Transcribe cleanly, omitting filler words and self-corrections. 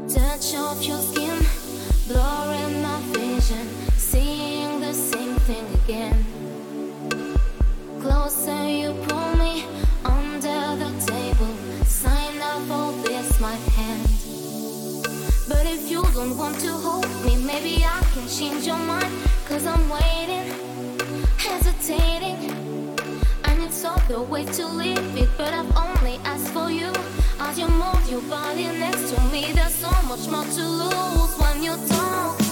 Touch of your skin, blurring my vision, seeing the same thing again. Closer you pull me under the table, sign up for this my hand. But if you don't want to hold me, maybe I can change your mind. Cause I'm waiting, hesitating, and it's all the way to leave it. But I've only asked for you. As you move your body next to me, there's so much more to lose when you talk.